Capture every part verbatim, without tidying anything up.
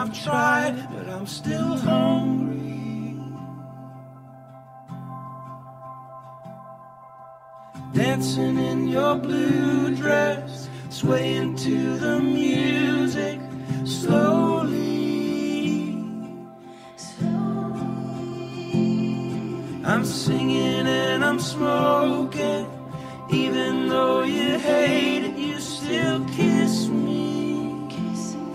I've tried, but I'm still hungry. Dancing in your blue dress, swaying to the music, slowly, slowly. I'm singing and I'm smoking, even though you hate it, you still kiss me, kiss me.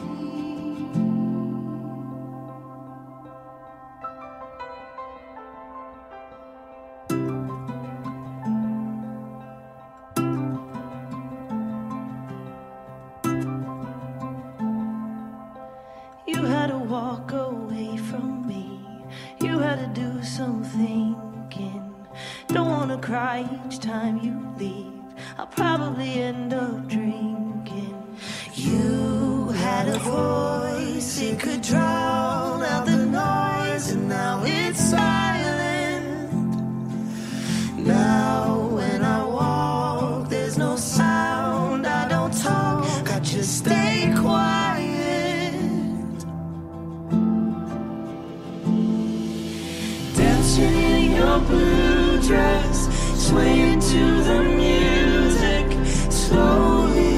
You had to walk away from me. You had to do some thinking. Don't wanna cry each time you leave. I'll probably end up drinking. You had a voice, it could drown out the noise, and now it's silent. Now when I walk, there's no sound. I don't talk, I just stay quiet. Dancing in your blue dress, swaying to the music, slowly.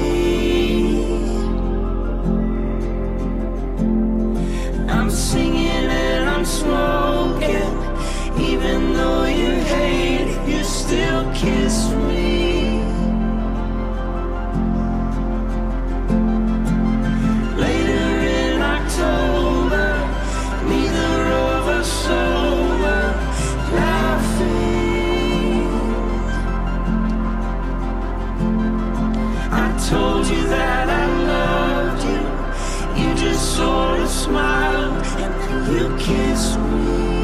I'm singing and I'm smoking, even though you hate it, you still kiss me. Later in October, neither of us sober, laughing. I told you that I loved you, you just sort of smiled and then you kissed me.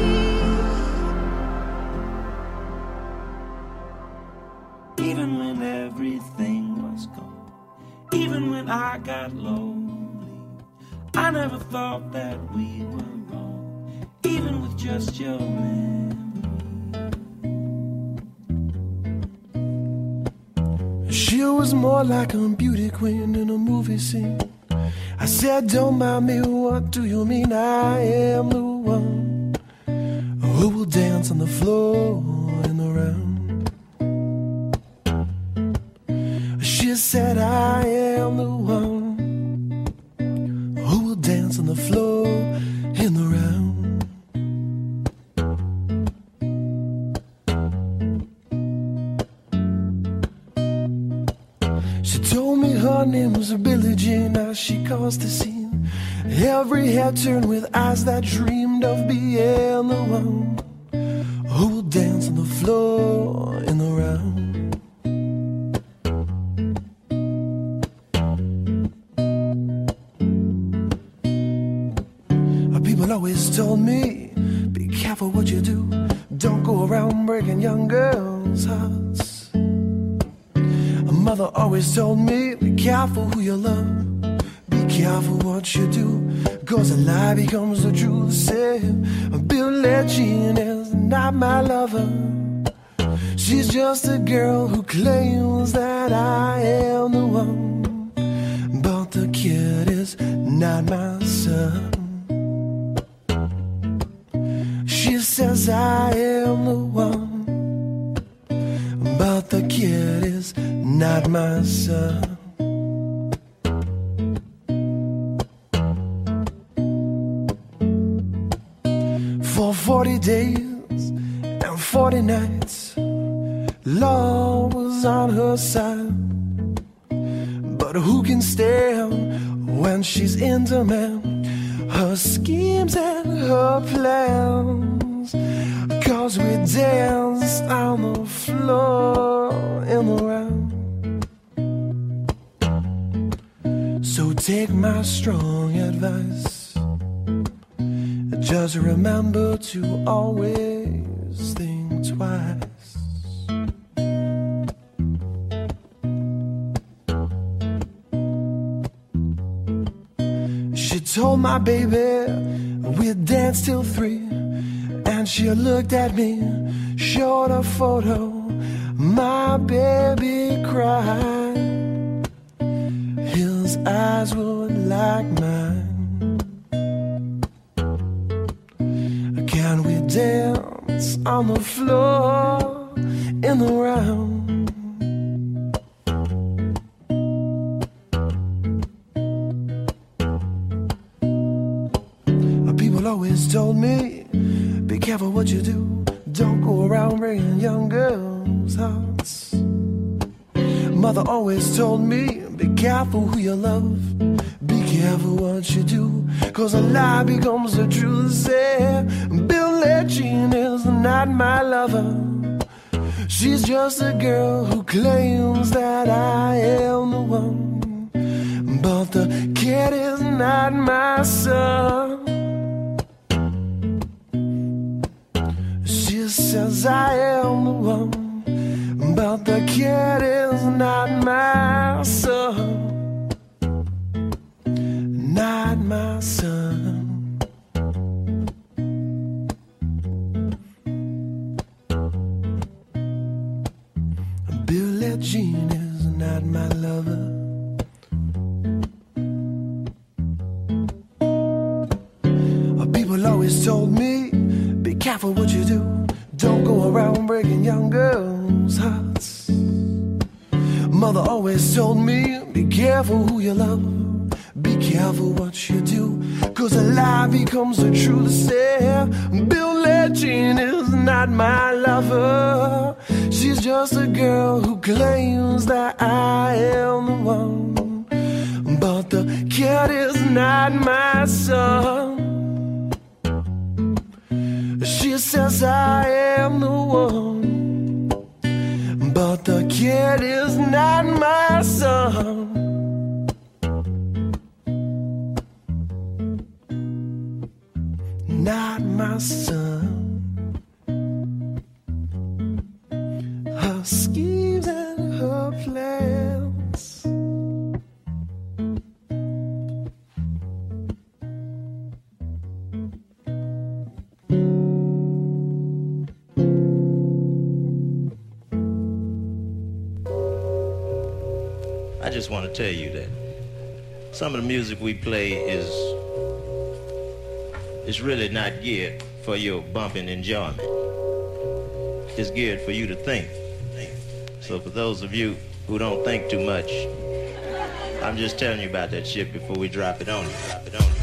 Even when everything was gone, even when I got lonely, I never thought that we were wrong, even with just your memory. She was more like a beauty queen in a movie scene. I said, don't mind me, what do you mean? I am the one who will dance on the floor in the round. She said, I am the one who will dance on the floor in the round. She told me her name was Billie Jean as she caused the scene. Every head turned with eyes that dreamed of being the one who will dance on the floor in the round. People always told me, be careful what you do. Don't go around breaking young girls' hearts. A mother always told me, be careful who you love. Be careful what you do, cause a lie becomes the truth. Say, Billie Jean is not my lover. She's just a girl who claims that I am the one, but the kid is not my son. She says I am the one, but the kid is not my son. For forty days and forty nights, love was on her side. But who can stand when she's into man? Her schemes and her plans, cause we danced on the floor in the round. So take my strong advice, just remember to always think twice. She told my baby we'd dance till three, and she looked at me, showed a photo. My baby cried, his eyes were like mine. hearts on the floor in the round. People always told me, be careful what you do. Don't go around breaking young girls' hearts. Mother always told me, be careful who you love. Be careful what you do, cause a lie becomes the truth. Say, Billie Jean is not my lover. She's just a girl who claims that I am the one. But the kid is not my son. She says I am the one, but the kid is not my son. Not my son. Billie Jean is not my lover. People always told me, be careful what you do. Don't go around breaking young girls' hearts. Mother always told me, be careful who you love. Be careful what you do, cause a lie becomes the truth. Say, Billie Jean is not my lover. She's just a girl who claims that I am the one. But the kid is not my son. She says I am the one, but the kid is not my son. Not my son. Her schemes and her plans. I just want to tell you that some of the music we play is is really not geared for your bumping enjoyment. It's geared for you to think. So for those of you who don't think too much, I'm just telling you about that shit before we drop it on you. Drop it on you. Drop it on you.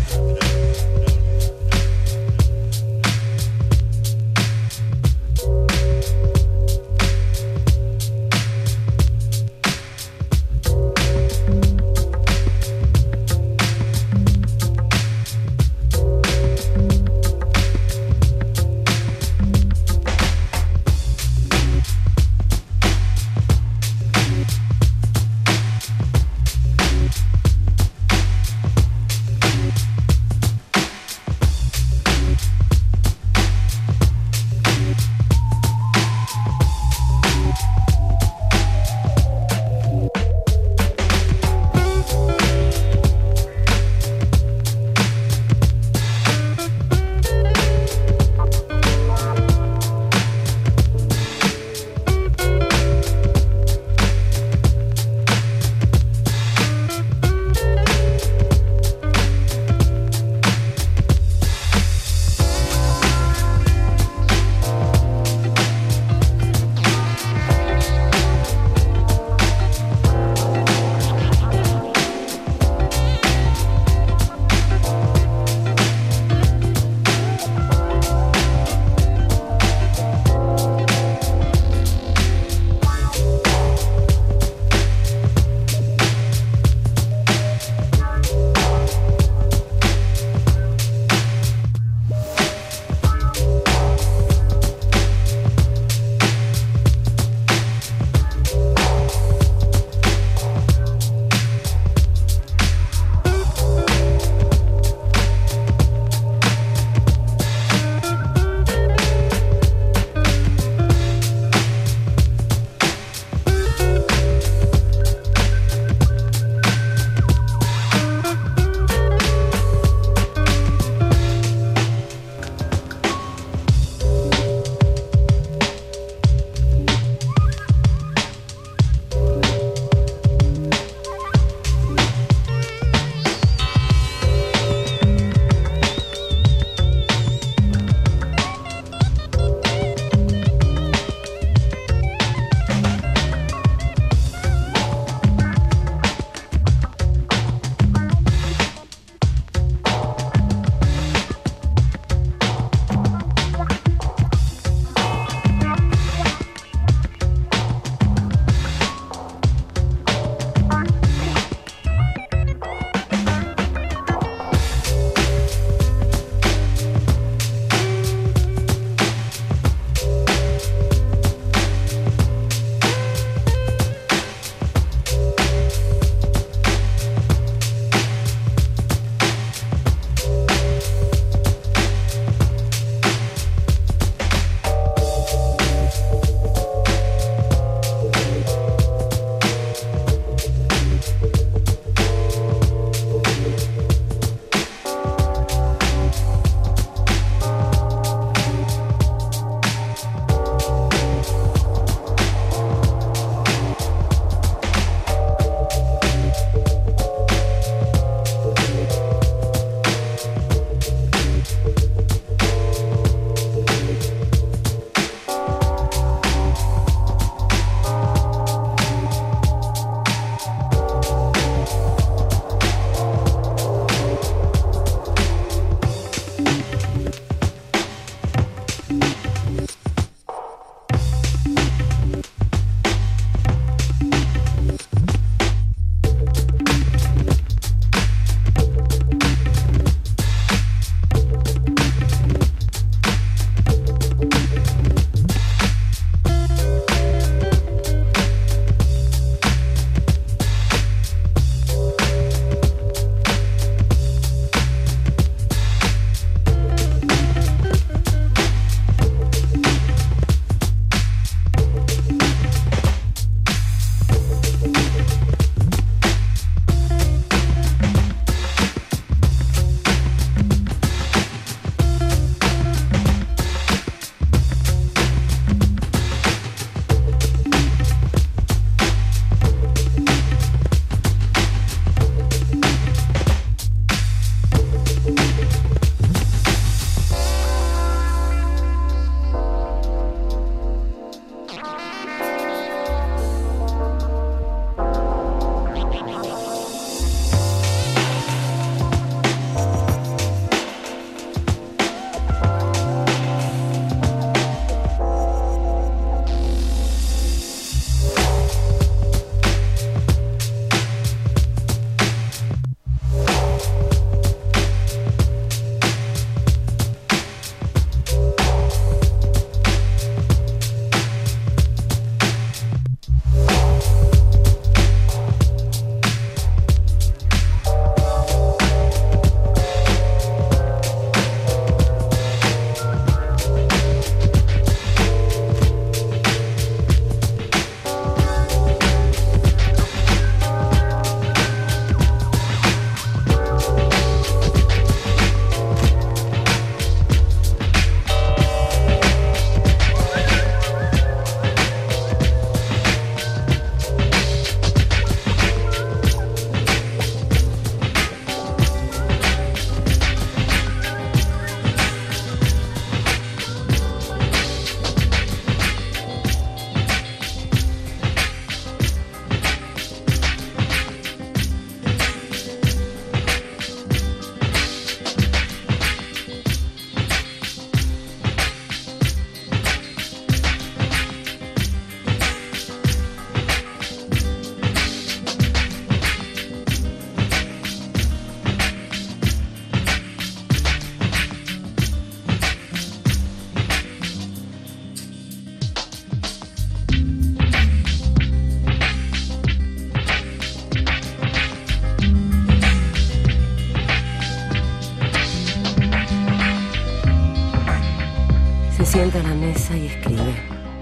sienta a la mesa y escribe.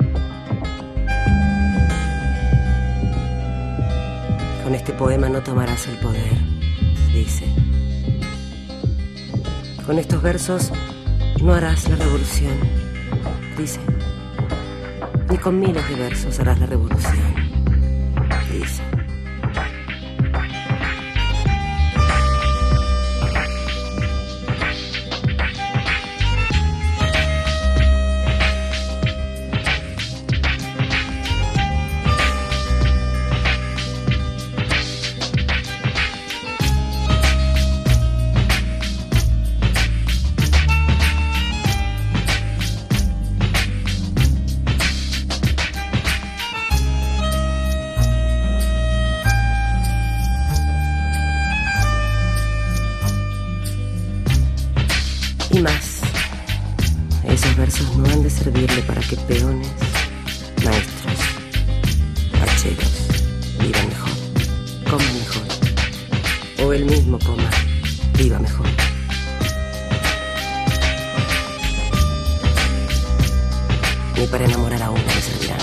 Con este poema no tomarás el poder, dice. Con estos versos no harás la revolución, dice. Ni con miles de versos harás la revolución, dice. Y más, esos versos no han de servirle para que peones, maestros, hacheros vivan mejor, coman mejor, o él mismo coma, viva mejor. Ni para enamorar a uno le servirán.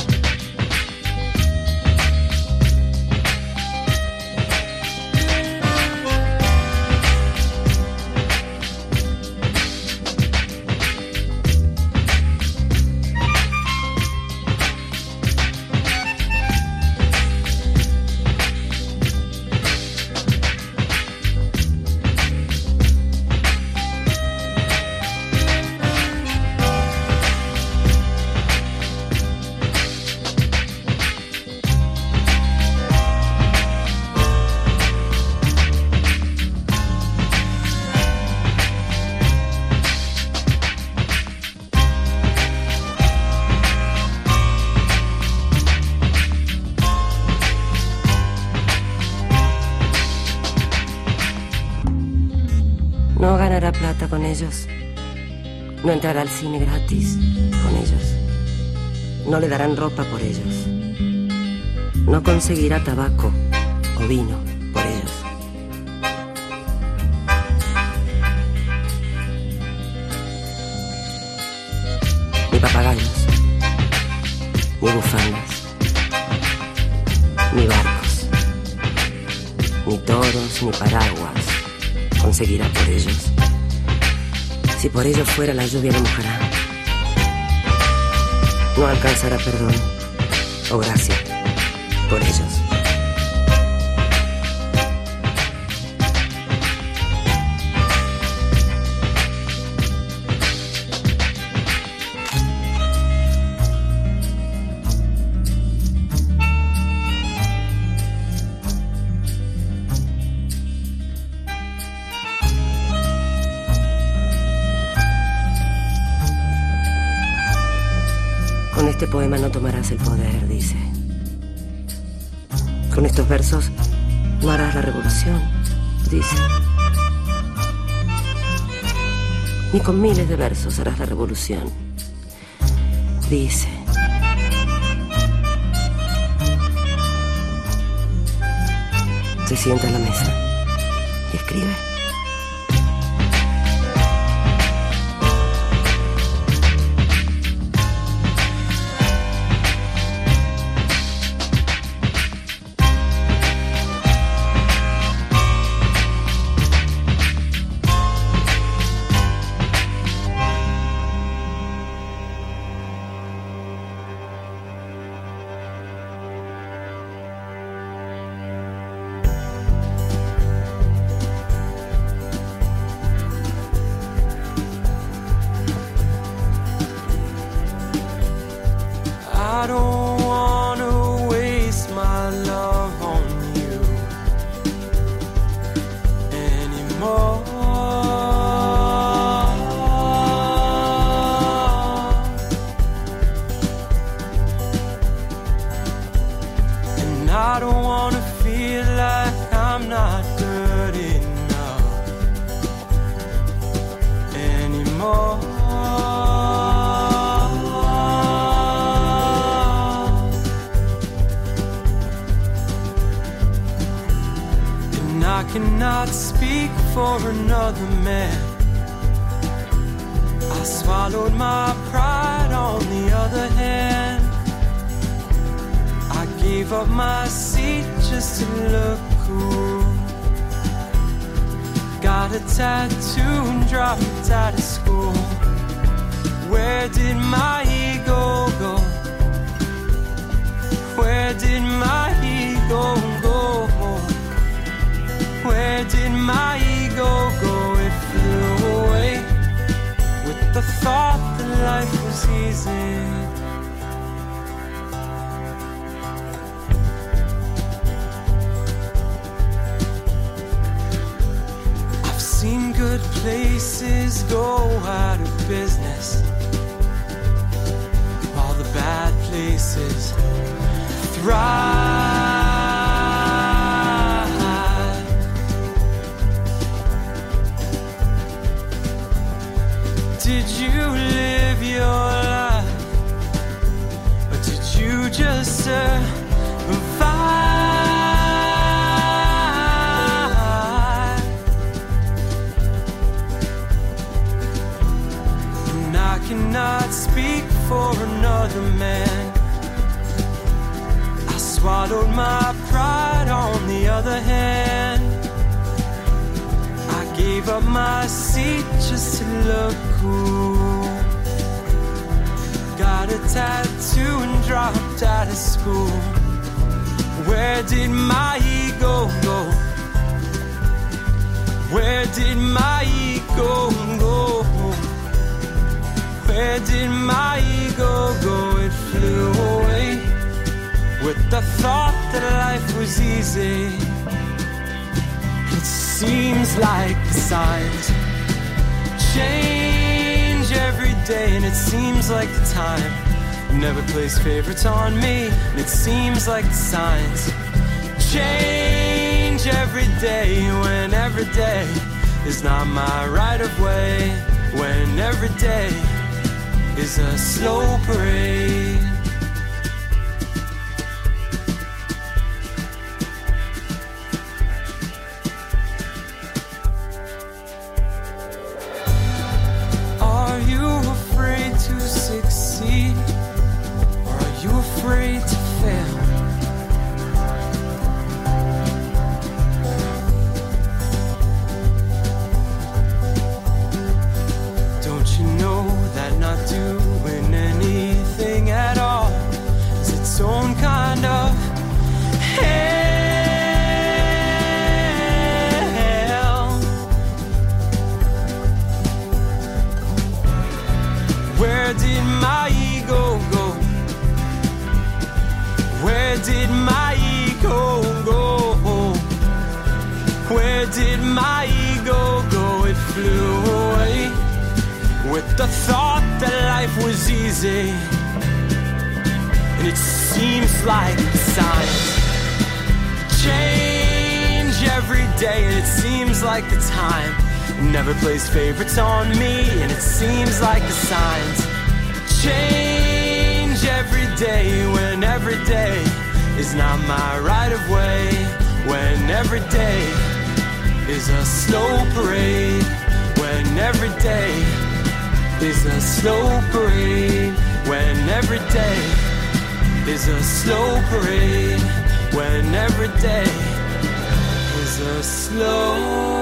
No ganará plata con ellos. No entrará al cine gratis con ellos. No le darán ropa por ellos. No conseguirá tabaco o vino por ellos. Ni papagayos, ni bufandas, ni barcos, ni toros, ni paraguas conseguirá por ellos. Si por ellos fuera, la lluvia lo mojará. No alcanzará perdón o gracia por ellos. Con este poema no tomarás el poder, dice. Con estos versos no harás la revolución, dice. Ni con miles de versos harás la revolución, dice. Se sienta a la mesa y escribe. I don't wanna waste my love on you anymore. And I don't wanna feel like I'm not good enough anymore. I cannot speak for another man. I swallowed my pride other hand, I gave up my seat just to look cool. Got a tattoo and dropped out of school. Where did my ego go? Where did my ego go? Where did my ego go? It flew away with the thought that life was easy. I've seen good places go out of business, while the bad places thrive. Did you live your life, or did you just survive? And I cannot speak for another man. I swallowed my pride on the other hand. I gave up my seat just to look cool. Got a tattoo and dropped out of school. Where did my ego go? Where did my ego go? Where did my ego go? It flew away with the thought that life was easy. It seems like the signs change every day, and it seems like the time never plays favorites on me. And it seems like the signs change every day, when every day is not my right of way, when every day is a slow parade. Afraid to fail. Don't you know that not doing anything at all is its own kind of hell? Where did my ego go? Where did my ego go? Where did my ego go? It flew away with the thought that life was easy. And it seems like the signs change every day, and it seems like the time never plays favorites on me. And it seems like the signs change every day, when every day is not my right of way, when every day is a slow parade, when every day is a slow parade, when every day is a slow parade, when every day is a slow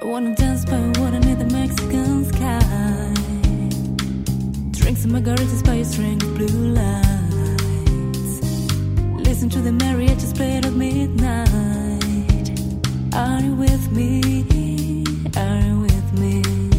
I wanna dance by water near the Mexican sky. Drink some margaritas by a string of blue lights. Listen to the mariachis play at midnight. Are you with me? Are you with me?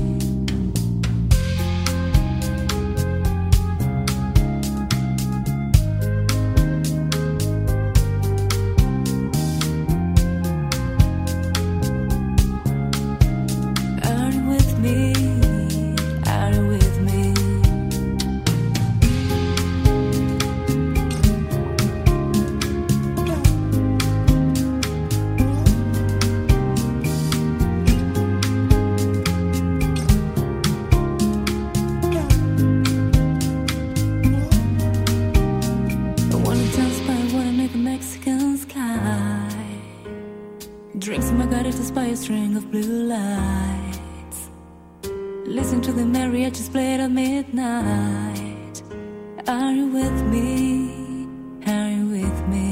By a string of blue lights. Listen to the mariachis play at midnight. Are you with me? Are you with me?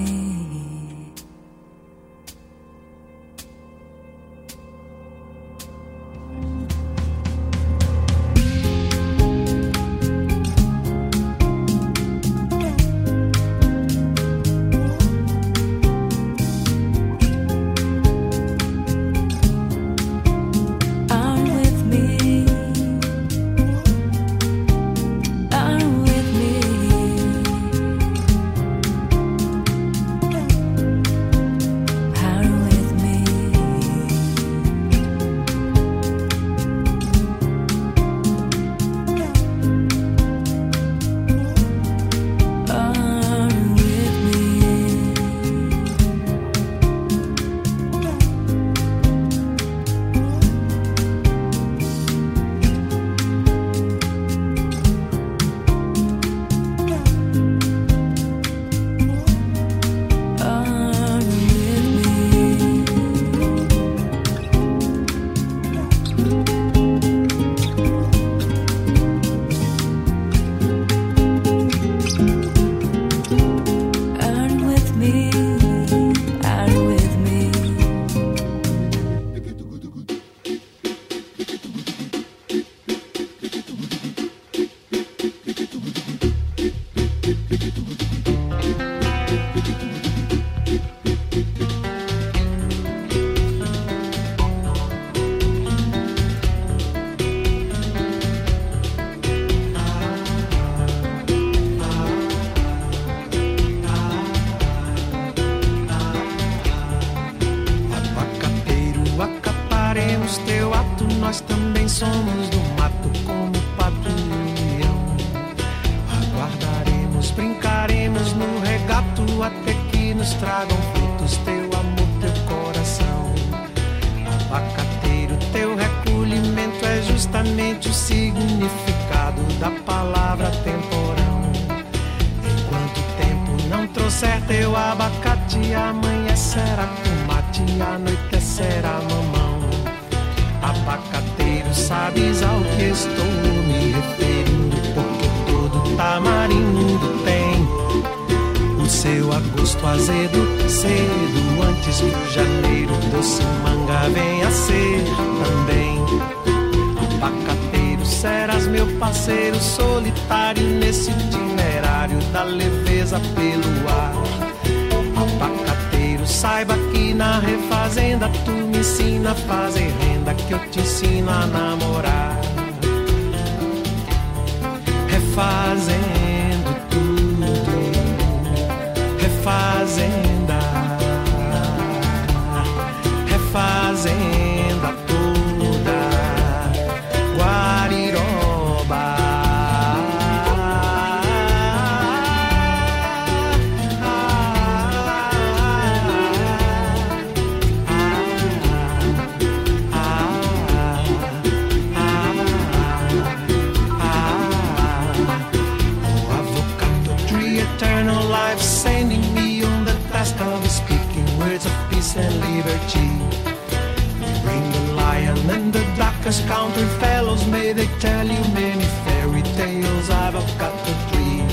Counter fellows, may they tell you many fairy tales. I've got the three.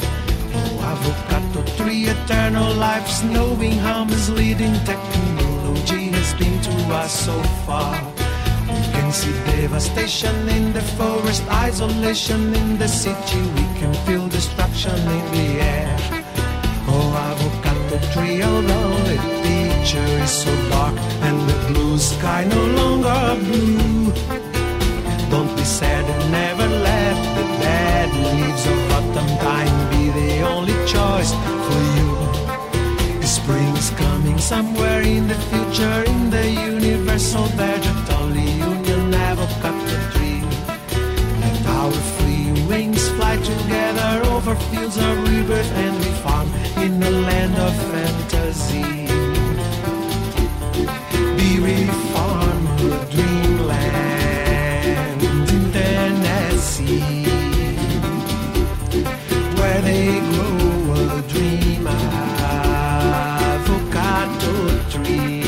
Oh, I've got the three eternal lives, knowing how misleading technology has been to us so far. can see devastation in the forest, isolation in the city. We can feel destruction in the air. Oh, avocado tree, although the picture is so dark and the blue sky no longer blue. Don't be sad and never let the dead leaves of autumn time be the only choice for you. The spring's coming somewhere in the future, in the universal veget, only union avocado tree. Let our free wings fly together over fields of rebirth and be found in the land of fantasy. Be reformed, dreamland in Tennessee, where they grow a dream avocado tree.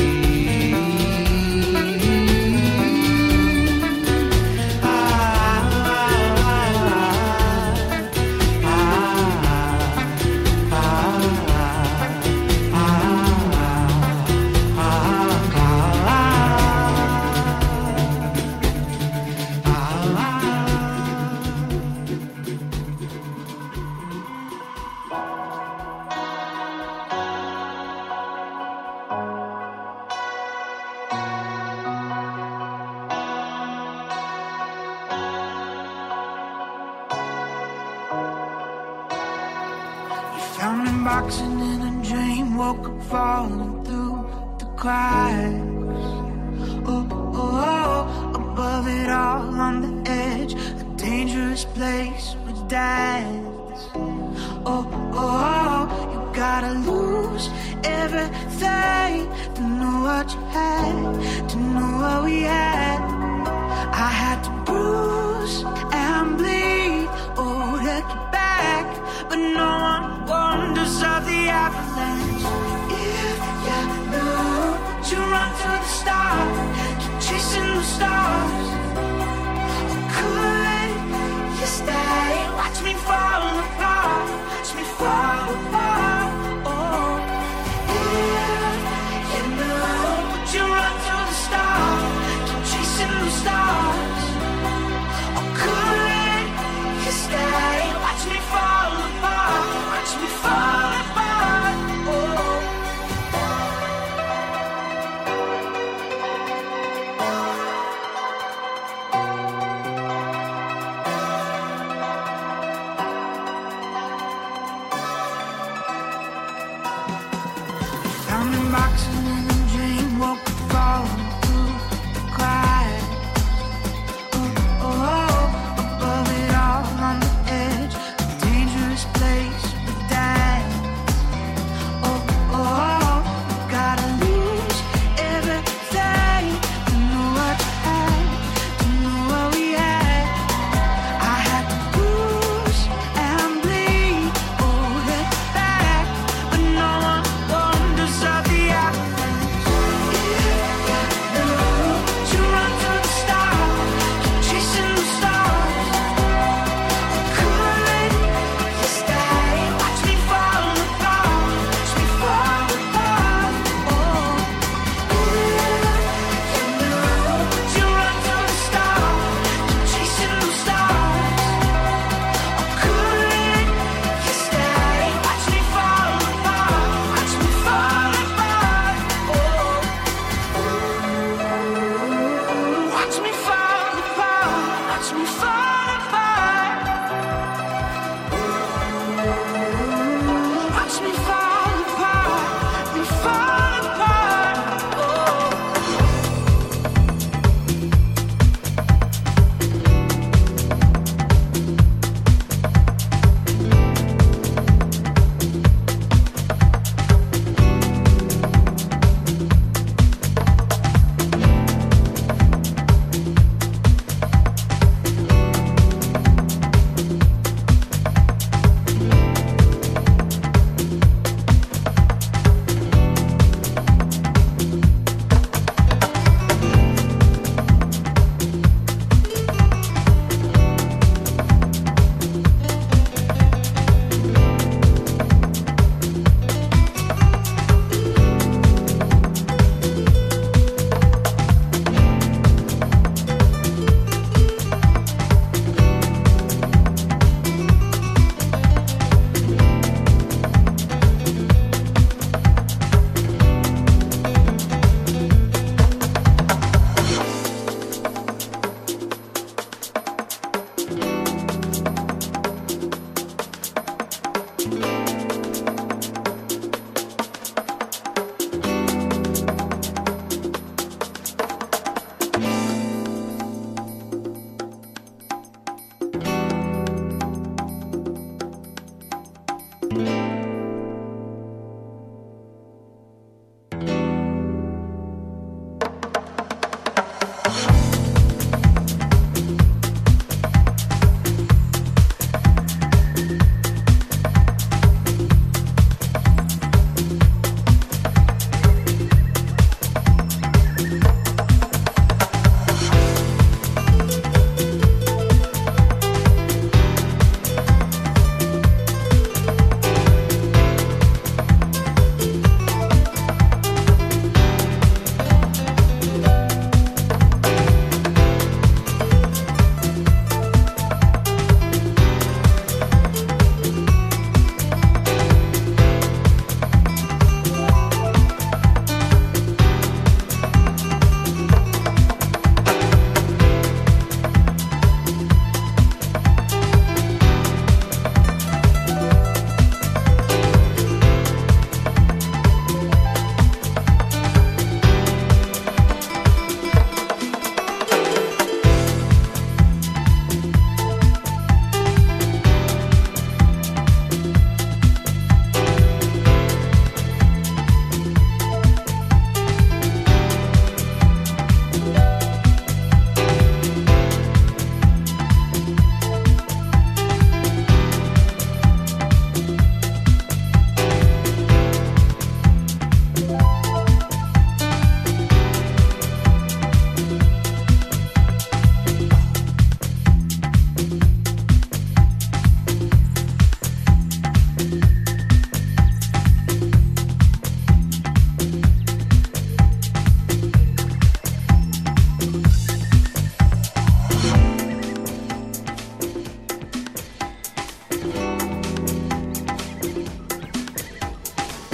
Found him boxing in a dream, woke up falling through the cracks. Oh, oh, oh, above it all on the edge, a dangerous place with dads. Oh, oh, oh, you gotta lose everything to know what you had, to know what we had. I had to bruise and bleed, oh, to get back, but no one wonders of the avalanche. If you knew to run to the stars, keep chasing the stars, or could you stay? Watch me fall apart, watch me fall apart. Oh, if you knew to run to the stars, keep chasing the stars, or could you stay? Watch me fall apart, watch me fall apart. Oh. Found him boxing in a dream, woke up falling through the cracks. Oh, oh, oh, above it all on the edge, a dangerous place with that. Oh, oh, oh, you gotta lose everything to know what you had, to know what we had. I had to bruise and bleed, hold it back, but no one wonders of the avalanche.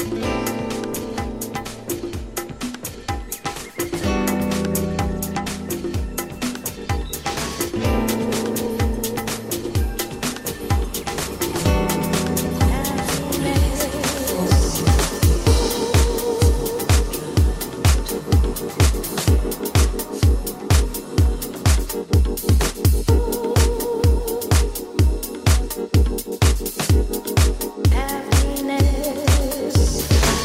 Happiness.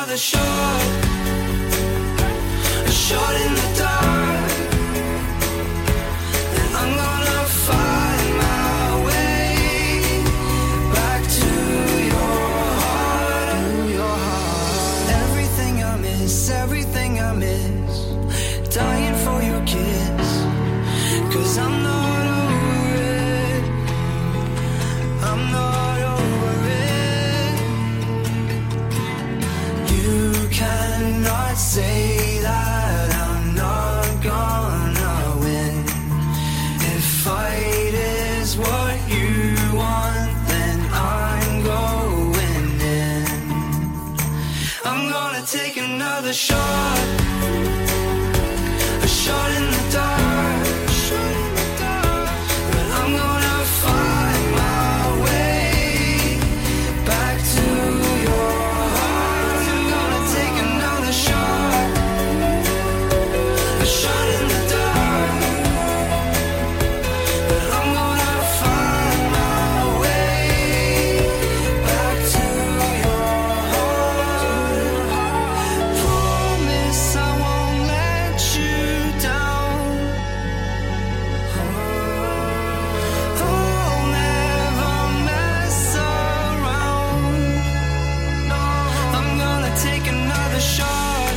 another shot, a shot in the dark, and I'm gonna find my way back to your heart, your heart. Everything I miss, everything I miss, dying for your kiss, 'cause I'm not over it, I'm not over it. You cannot say that I'm not gonna win. If fight is what you want, then I'm going in. I'm gonna take another shot, a shot in the dark, but I'm gonna find my way back to your heart. I'm gonna take another shot, a shot in the dark, but I'm gonna find my way back to your heart. Promise I won't let you down. I'll never mess around. No, I'm gonna take another shot,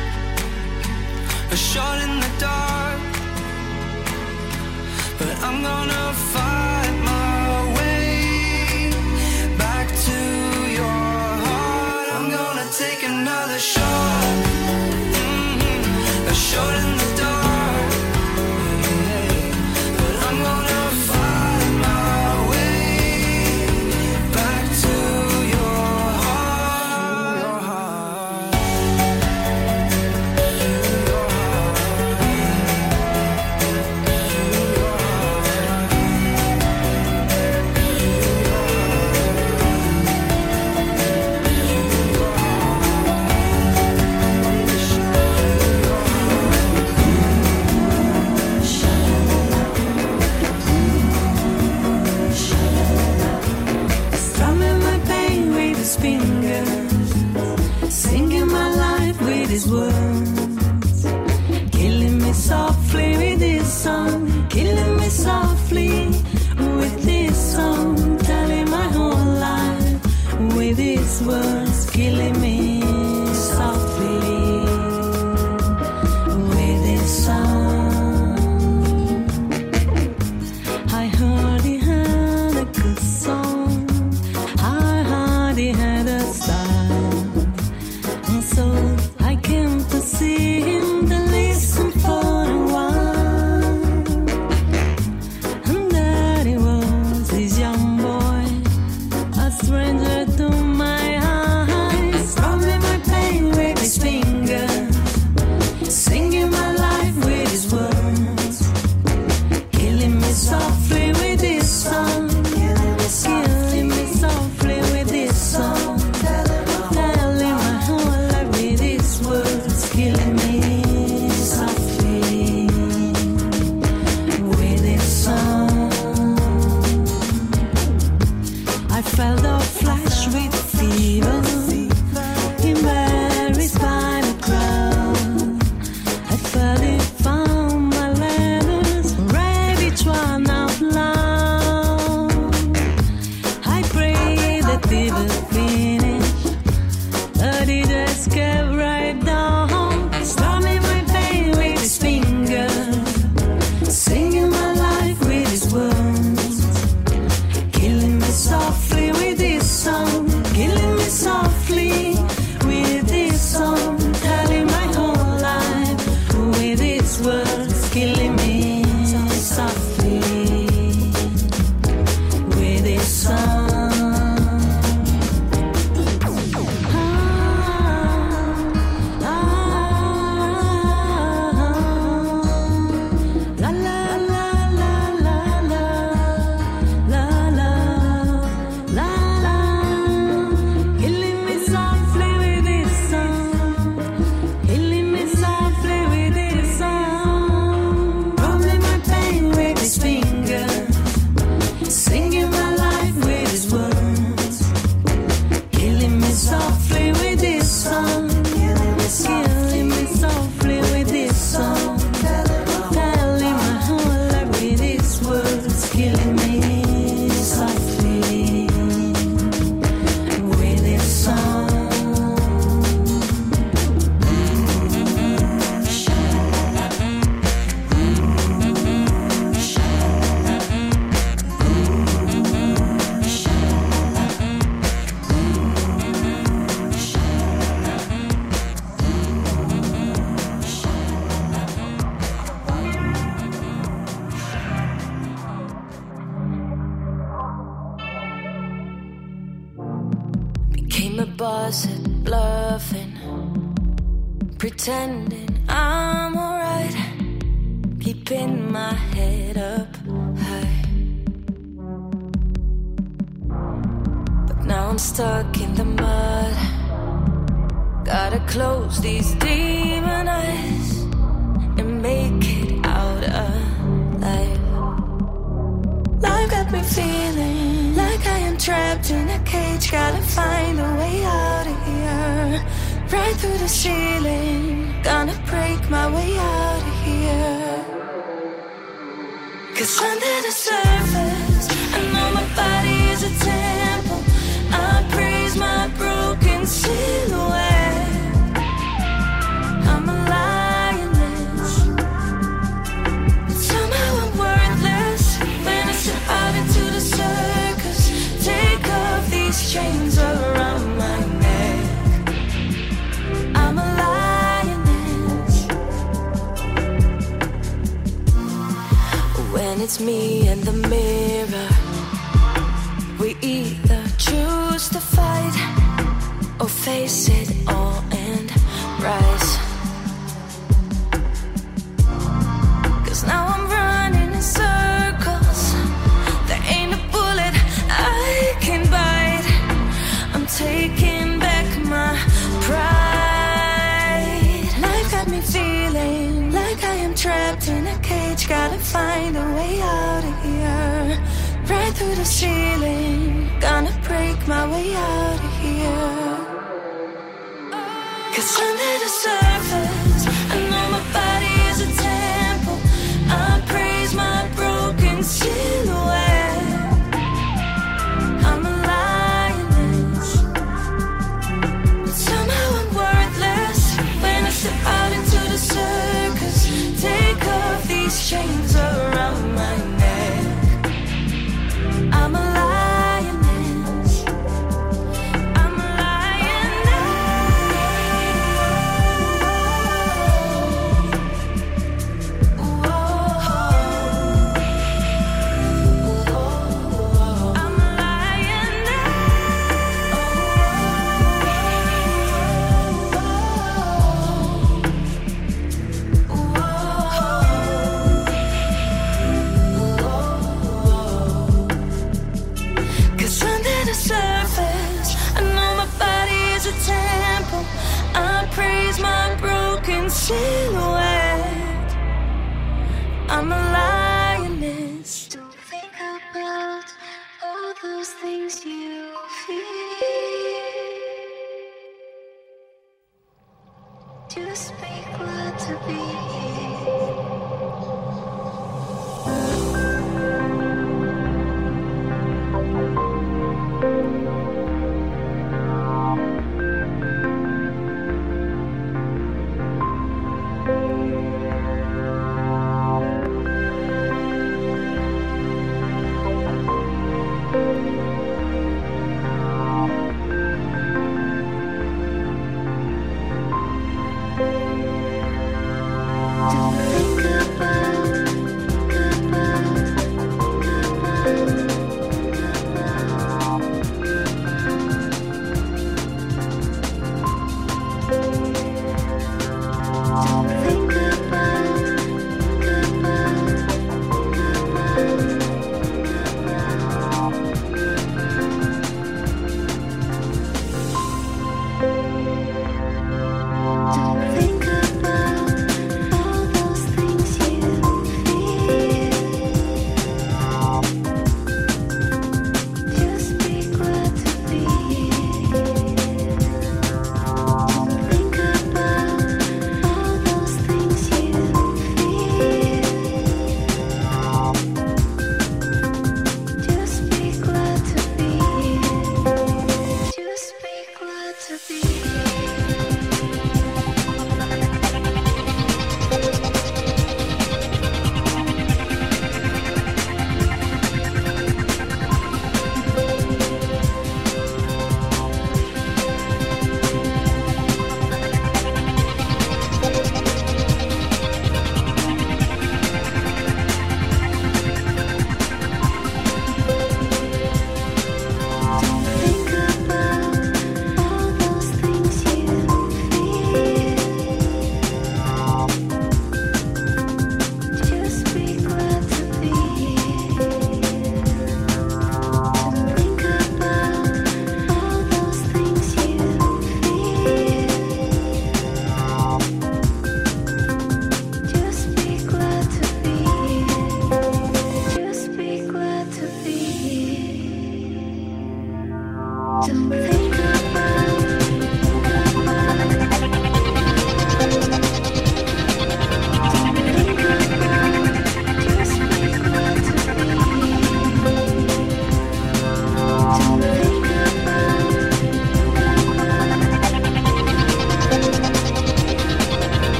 a shot in the dark, but I'm gonna find my way back to your heart. I'm gonna take another shot, mhm, a shot in the dark, but I'm gonna find my way back to your heart, your heart. Strumming my pain with his fingers, singing my life with his words, killing me softly with his song, killing me softly with this song, telling my whole life with his words, killing me softly with his song. I heard he had a good song, I heard he had a style, and so I came to boss at bluffing, pretending I'm alright, keeping my head up high. But now I'm stuck in the mud. Gotta close these demon eyes and make it out alive. Life got me feeling like I am trapped in a cage. Gotta find a way out of here. Right through the ceiling, gonna break my way out of here. Cause under the surface, I know my body is a temple. I praise my broken silhouette. I'm a lioness, but somehow I'm worthless when I step out into the circus. Take off these chains around my neck. I'm a lioness. When it's me and the mirror, we either choose to fight or face it all and rise. Cause now I'm running in circles. There ain't a bullet I can bite. I'm taking back my pride. Life got me feeling like I am trapped in a cage. Gotta find a way out of here. Right through the ceiling, gonna break my way out of here. Cause under the surface, I know my body is a temple. I praise my broken silhouette. I'm a lioness, but somehow I'm worthless when I step out into the circus. Take off these chains around my neck. I'm a lioness,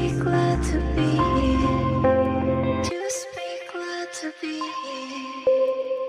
be glad to be here. Just be glad to be here.